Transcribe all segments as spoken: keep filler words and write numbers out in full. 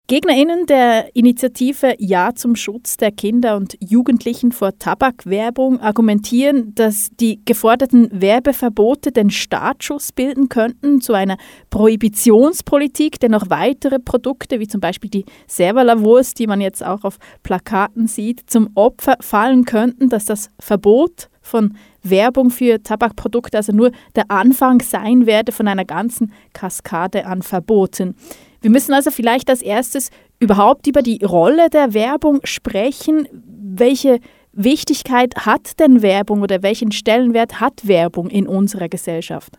GegnerInnen der Initiative Ja zum Schutz der Kinder und Jugendlichen vor Tabakwerbung argumentieren, dass die geforderten Werbeverbote den Startschuss bilden könnten zu einer Prohibitionspolitik, denn auch weitere Produkte, wie zum Beispiel die Servalavurst, die man jetzt auch auf Plakaten sieht, zum Opfer fallen könnten, dass das Verbot von Werbung für Tabakprodukte also nur der Anfang sein werde von einer ganzen Kaskade an Verboten. Wir müssen also vielleicht als erstes überhaupt über die Rolle der Werbung sprechen. Welche Wichtigkeit hat denn Werbung oder welchen Stellenwert hat Werbung in unserer Gesellschaft?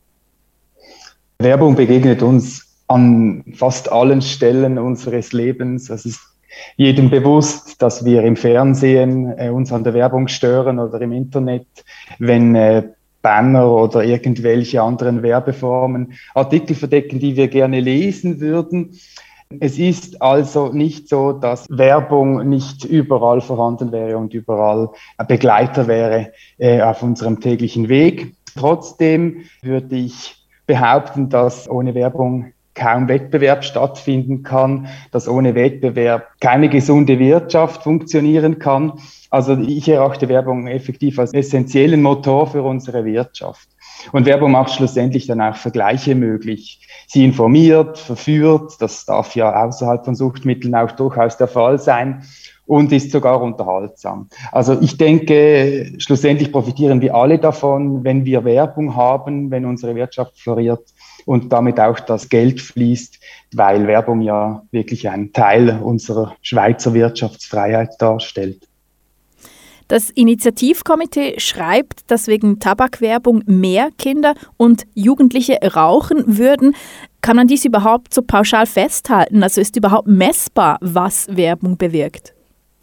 Werbung begegnet uns an fast allen Stellen unseres Lebens. Es ist jedem bewusst, dass wir im Fernsehen äh, uns an der Werbung stören oder im Internet, wenn äh, Banner oder irgendwelche anderen Werbeformen Artikel verdecken, die wir gerne lesen würden. Es ist also nicht so, dass Werbung nicht überall vorhanden wäre und überall ein Begleiter wäre äh, auf unserem täglichen Weg. Trotzdem würde ich behaupten, dass ohne Werbung kaum Wettbewerb stattfinden kann, dass ohne Wettbewerb keine gesunde Wirtschaft funktionieren kann. Also ich erachte Werbung effektiv als essentiellen Motor für unsere Wirtschaft. Und Werbung macht schlussendlich dann auch Vergleiche möglich. Sie informiert, verführt, das darf ja außerhalb von Suchtmitteln auch durchaus der Fall sein, und ist sogar unterhaltsam. Also ich denke, schlussendlich profitieren wir alle davon, wenn wir Werbung haben, wenn unsere Wirtschaft floriert und damit auch das Geld fließt, weil Werbung ja wirklich ein Teil unserer Schweizer Wirtschaftsfreiheit darstellt. Das Initiativkomitee schreibt, dass wegen Tabakwerbung mehr Kinder und Jugendliche rauchen würden. Kann man dies überhaupt so pauschal festhalten? Also ist überhaupt messbar, was Werbung bewirkt?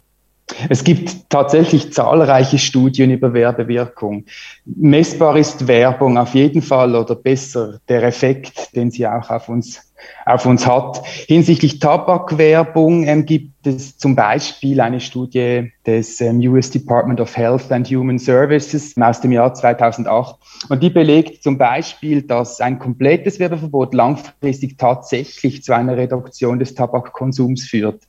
Es gibt tatsächlich zahlreiche Studien über Werbewirkung. Messbar ist Werbung auf jeden Fall oder besser der Effekt, den sie auch auf uns, auf uns hat. Hinsichtlich Tabakwerbung ähm, gibt es zum Beispiel eine Studie des ähm, U S Department of Health and Human Services aus dem Jahr zweitausendacht. Und die belegt zum Beispiel, dass ein komplettes Werbeverbot langfristig tatsächlich zu einer Reduktion des Tabakkonsums führt.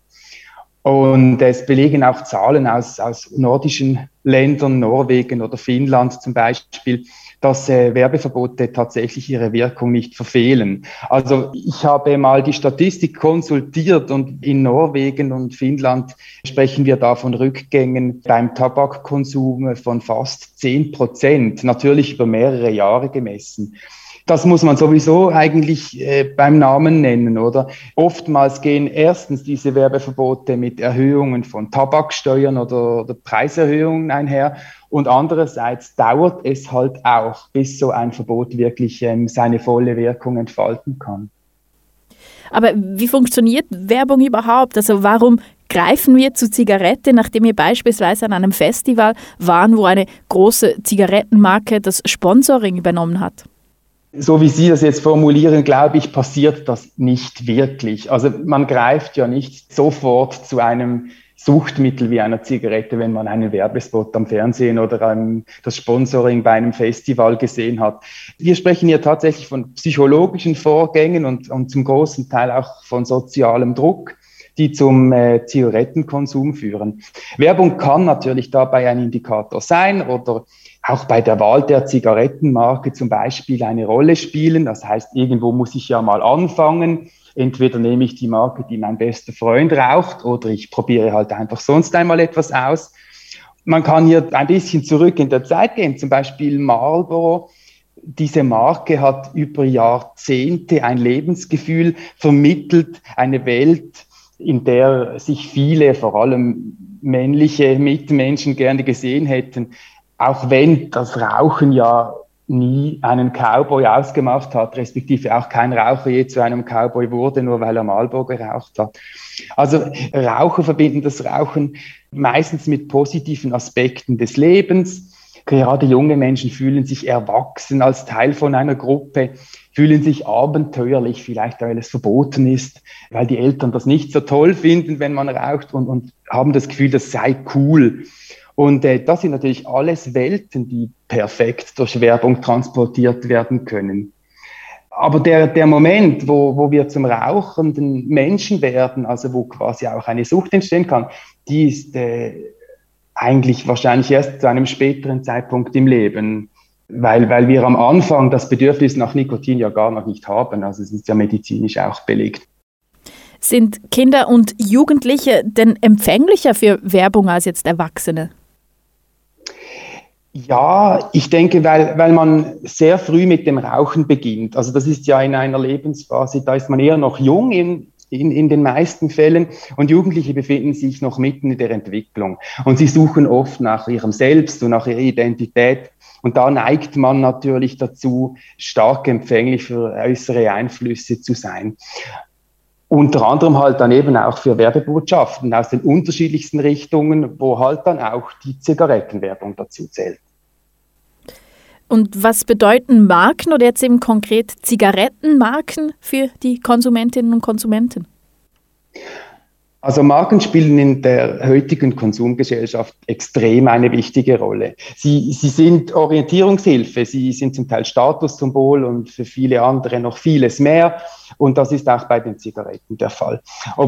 Und es belegen auch Zahlen aus, aus nordischen Ländern, Norwegen oder Finnland zum Beispiel, dass äh, Werbeverbote tatsächlich ihre Wirkung nicht verfehlen. Also ich habe mal die Statistik konsultiert und in Norwegen und Finnland sprechen wir da von Rückgängen beim Tabakkonsum von fast zehn Prozent, natürlich über mehrere Jahre gemessen. Das muss man sowieso eigentlich äh, beim Namen nennen, oder? Oftmals gehen erstens diese Werbeverbote mit Erhöhungen von Tabaksteuern oder, oder Preiserhöhungen einher und andererseits dauert es halt auch, bis so ein Verbot wirklich ähm, seine volle Wirkung entfalten kann. Aber wie funktioniert Werbung überhaupt? Also warum greifen wir zu Zigarette, nachdem wir beispielsweise an einem Festival waren, wo eine große Zigarettenmarke das Sponsoring übernommen hat? So wie Sie das jetzt formulieren, glaube ich, passiert das nicht wirklich. Also man greift ja nicht sofort zu einem Suchtmittel wie einer Zigarette, wenn man einen Werbespot am Fernsehen oder ein, das Sponsoring bei einem Festival gesehen hat. Wir sprechen hier tatsächlich von psychologischen Vorgängen und, und zum großen Teil auch von sozialem Druck, die zum äh, Zigarettenkonsum führen. Werbung kann natürlich dabei ein Indikator sein oder auch bei der Wahl der Zigarettenmarke zum Beispiel eine Rolle spielen. Das heißt, irgendwo muss ich ja mal anfangen. Entweder nehme ich die Marke, die mein bester Freund raucht, oder ich probiere halt einfach sonst einmal etwas aus. Man kann hier ein bisschen zurück in der Zeit gehen, zum Beispiel Marlboro. Diese Marke hat über Jahrzehnte ein Lebensgefühl vermittelt, eine Welt, in der sich viele, vor allem männliche Mitmenschen gerne gesehen hätten. Auch wenn das Rauchen ja nie einen Cowboy ausgemacht hat, respektive auch kein Raucher je zu einem Cowboy wurde, nur weil er Marlboro geraucht hat. Also Raucher verbinden das Rauchen meistens mit positiven Aspekten des Lebens. Gerade junge Menschen fühlen sich erwachsen als Teil von einer Gruppe, fühlen sich abenteuerlich, vielleicht weil es verboten ist, weil die Eltern das nicht so toll finden, wenn man raucht und, und haben das Gefühl, das sei cool. Und äh, das sind natürlich alles Welten, die perfekt durch Werbung transportiert werden können. Aber der, der Moment, wo, wo wir zum rauchenden Menschen werden, also wo quasi auch eine Sucht entstehen kann, die ist äh, eigentlich wahrscheinlich erst zu einem späteren Zeitpunkt im Leben, weil, weil wir am Anfang das Bedürfnis nach Nikotin ja gar noch nicht haben. Also es ist ja medizinisch auch belegt. Sind Kinder und Jugendliche denn empfänglicher für Werbung als jetzt Erwachsene? Ja, ich denke, weil, weil man sehr früh mit dem Rauchen beginnt. Also das ist ja in einer Lebensphase, da ist man eher noch jung in, in, in den meisten Fällen und Jugendliche befinden sich noch mitten in der Entwicklung. Und sie suchen oft nach ihrem Selbst und nach ihrer Identität. Und da neigt man natürlich dazu, stark empfänglich für äußere Einflüsse zu sein. Unter anderem halt dann eben auch für Werbebotschaften aus den unterschiedlichsten Richtungen, wo halt dann auch die Zigarettenwerbung dazu zählt. Und was bedeuten Marken oder jetzt eben konkret Zigarettenmarken für die Konsumentinnen und Konsumenten? Also Marken spielen in der heutigen Konsumgesellschaft extrem eine wichtige Rolle. Sie, sie sind Orientierungshilfe, sie sind zum Teil Statussymbol und für viele andere noch vieles mehr. Und das ist auch bei den Zigaretten der Fall.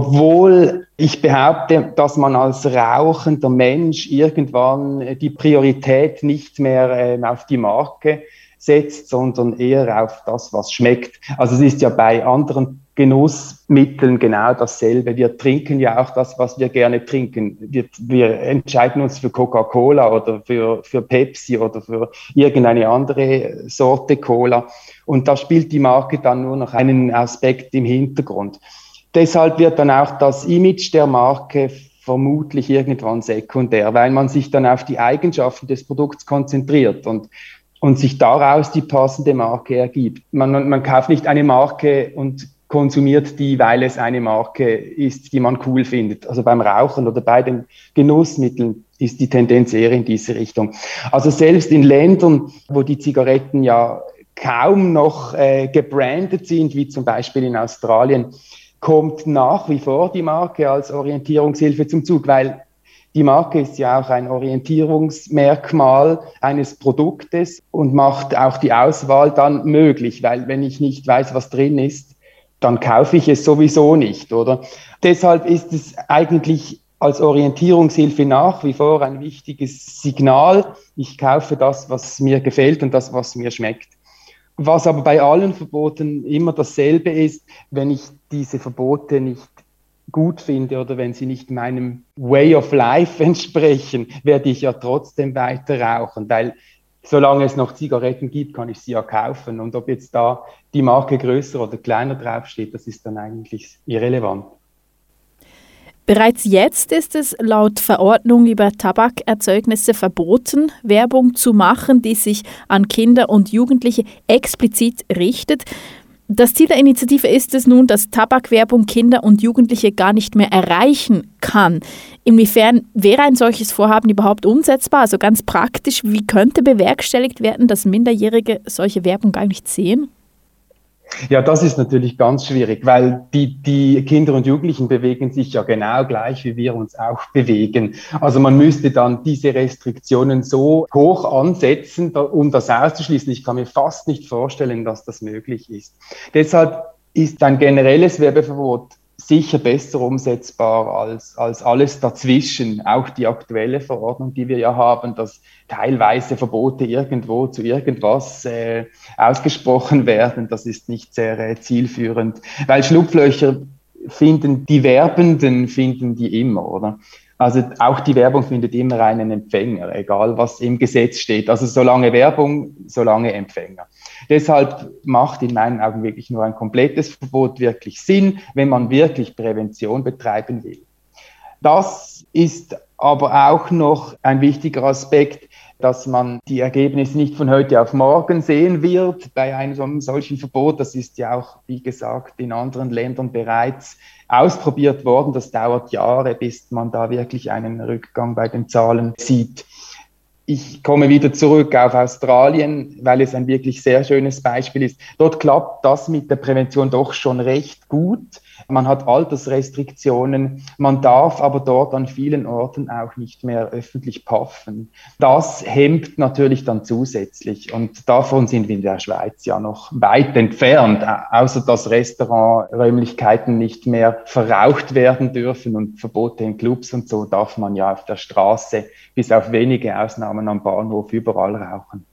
Obwohl ich behaupte, dass man als rauchender Mensch irgendwann die Priorität nicht mehr äh, auf die Marke setzt, sondern eher auf das, was schmeckt. Also es ist ja bei anderen Genussmitteln genau dasselbe. Wir trinken ja auch das, was wir gerne trinken. Wir, wir entscheiden uns für Coca-Cola oder für, für Pepsi oder für irgendeine andere Sorte Cola. Und da spielt die Marke dann nur noch einen Aspekt im Hintergrund. Deshalb wird dann auch das Image der Marke vermutlich irgendwann sekundär, weil man sich dann auf die Eigenschaften des Produkts konzentriert und und sich daraus die passende Marke ergibt. Man, man kauft nicht eine Marke und konsumiert die, weil es eine Marke ist, die man cool findet. Also beim Rauchen oder bei den Genussmitteln ist die Tendenz eher in diese Richtung. Also selbst in Ländern, wo die Zigaretten ja kaum noch äh, gebrandet sind, wie zum Beispiel in Australien, kommt nach wie vor die Marke als Orientierungshilfe zum Zug, weil die Marke ist ja auch ein Orientierungsmerkmal eines Produktes und macht auch die Auswahl dann möglich, weil wenn ich nicht weiß, was drin ist, dann kaufe ich es sowieso nicht, oder? Deshalb ist es eigentlich als Orientierungshilfe nach wie vor ein wichtiges Signal. Ich kaufe das, was mir gefällt und das, was mir schmeckt. Was aber bei allen Verboten immer dasselbe ist, wenn ich diese Verbote nicht gut finde oder wenn sie nicht meinem Way of Life entsprechen, werde ich ja trotzdem weiter rauchen, weil solange es noch Zigaretten gibt, kann ich sie ja kaufen und ob jetzt da die Marke größer oder kleiner draufsteht, das ist dann eigentlich irrelevant. Bereits jetzt ist es laut Verordnung über Tabakerzeugnisse verboten, Werbung zu machen, die sich an Kinder und Jugendliche explizit richtet. Das Ziel der Initiative ist es nun, dass Tabakwerbung Kinder und Jugendliche gar nicht mehr erreichen kann. Inwiefern wäre ein solches Vorhaben überhaupt umsetzbar? Also ganz praktisch, wie könnte bewerkstelligt werden, dass Minderjährige solche Werbung gar nicht sehen? Ja, das ist natürlich ganz schwierig, weil die, die Kinder und Jugendlichen bewegen sich ja genau gleich, wie wir uns auch bewegen. Also man müsste dann diese Restriktionen so hoch ansetzen, um das auszuschließen. Ich kann mir fast nicht vorstellen, dass das möglich ist. Deshalb ist ein generelles Werbeverbot sicher besser umsetzbar als, als alles dazwischen. Auch die aktuelle Verordnung, die wir ja haben, dass teilweise Verbote irgendwo zu irgendwas äh, ausgesprochen werden, das ist nicht sehr äh, zielführend, weil Schlupflöcher finden die Werbenden, finden die immer, oder? Also auch die Werbung findet immer einen Empfänger, egal was im Gesetz steht. Also solange Werbung, solange Empfänger. Deshalb macht in meinen Augen wirklich nur ein komplettes Verbot wirklich Sinn, wenn man wirklich Prävention betreiben will. Das ist aber auch noch ein wichtiger Aspekt, dass man die Ergebnisse nicht von heute auf morgen sehen wird bei einem solchen Verbot. Das ist ja auch, wie gesagt, in anderen Ländern bereits ausprobiert worden. Das dauert Jahre, bis man da wirklich einen Rückgang bei den Zahlen sieht. Ich komme wieder zurück auf Australien, weil es ein wirklich sehr schönes Beispiel ist. Dort klappt das mit der Prävention doch schon recht gut. Man hat Altersrestriktionen, man darf aber dort an vielen Orten auch nicht mehr öffentlich paffen. Das hemmt natürlich dann zusätzlich und davon sind wir in der Schweiz ja noch weit entfernt, außer dass Restauranträumlichkeiten nicht mehr verraucht werden dürfen und Verbote in Clubs und so darf man ja auf der Straße bis auf wenige Ausnahmen am Bahnhof überall rauchen.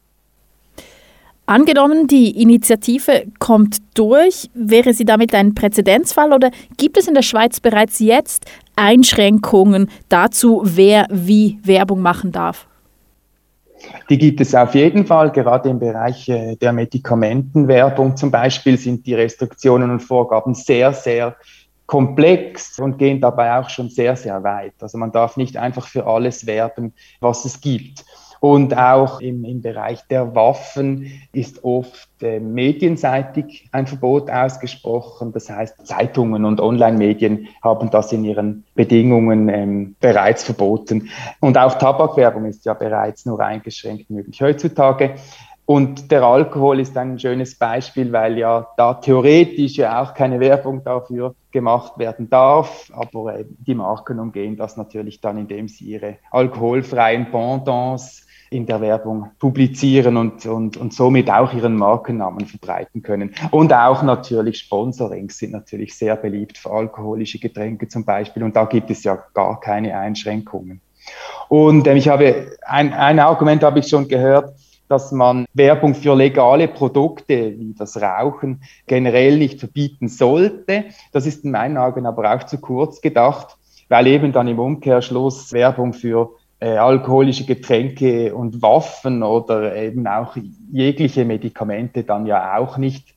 Angenommen, die Initiative kommt durch, wäre sie damit ein Präzedenzfall oder gibt es in der Schweiz bereits jetzt Einschränkungen dazu, wer wie Werbung machen darf? Die gibt es auf jeden Fall, gerade im Bereich der Medikamentenwerbung zum Beispiel sind die Restriktionen und Vorgaben sehr, sehr komplex und gehen dabei auch schon sehr, sehr weit. Also man darf nicht einfach für alles werben, was es gibt. Und auch im, im Bereich der Waffen ist oft äh, medienseitig ein Verbot ausgesprochen. Das heißt, Zeitungen und Online-Medien haben das in ihren Bedingungen ähm, bereits verboten. Und auch Tabakwerbung ist ja bereits nur eingeschränkt möglich heutzutage. Und der Alkohol ist ein schönes Beispiel, weil ja da theoretisch ja auch keine Werbung dafür gemacht werden darf, aber äh, die Marken umgehen das natürlich dann, indem sie ihre alkoholfreien Pendants in der Werbung publizieren und, und, und somit auch ihren Markennamen verbreiten können. Und auch natürlich Sponsorings sind natürlich sehr beliebt für alkoholische Getränke zum Beispiel und da gibt es ja gar keine Einschränkungen. Und äh, ich habe ein, ein Argument habe ich schon gehört, dass man Werbung für legale Produkte wie das Rauchen generell nicht verbieten sollte. Das ist in meinen Augen aber auch zu kurz gedacht, weil eben dann im Umkehrschluss Werbung für äh, alkoholische Getränke und Waffen oder eben auch jegliche Medikamente dann ja auch nicht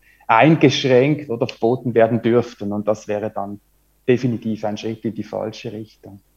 eingeschränkt oder verboten werden dürften. Und das wäre dann definitiv ein Schritt in die falsche Richtung.